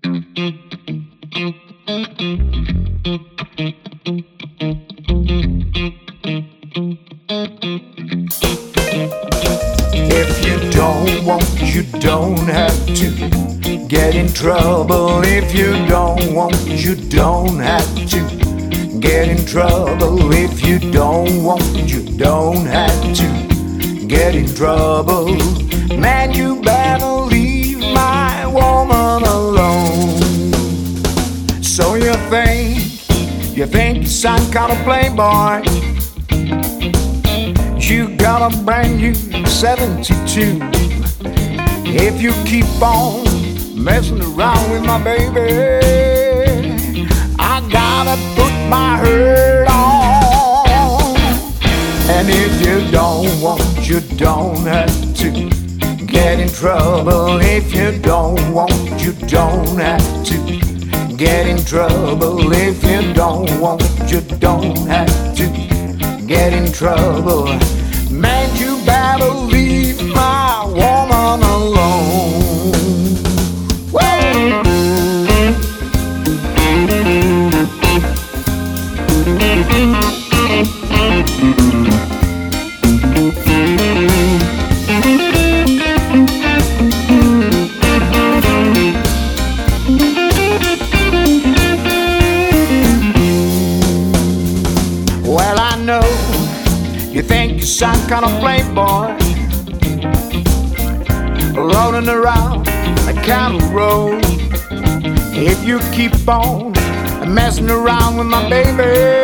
If you don't want, you don't have to get in trouble. If you don't want, you don't have to get in trouble. If you don't want, you don't have to get in trouble. Man, you better leave my woman alone. So you think you're some kind of playboy. You got a brand new 72. If you keep on messing around with my baby, I gotta put my hurt on. And if you don't want, you don't have to get in trouble. If you don't want, you don't have to get in trouble. If you don't want, you don't have to get in trouble. Man, you better leave my woman alone. Well, I know you think you're some kind of playboy, rolling around a cattle road. If you keep on messing around with my baby,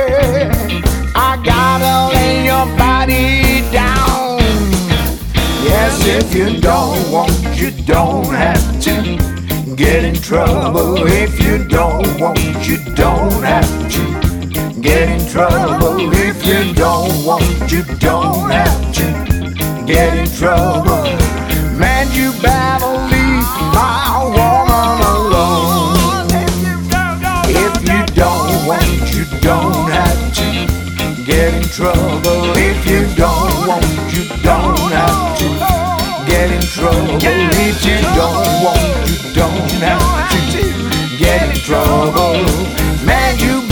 I gotta lay your body down. Yes, if you don't want, you don't have to get in trouble. If you don't want, you don't have to get in trouble. If you don't want, you don't have to get in trouble. Man, you better leave my woman alone. If you don't want, you don't have to get in trouble. If you don't want, you don't have to get in trouble. If you don't want, you don't have to get in trouble. Man, you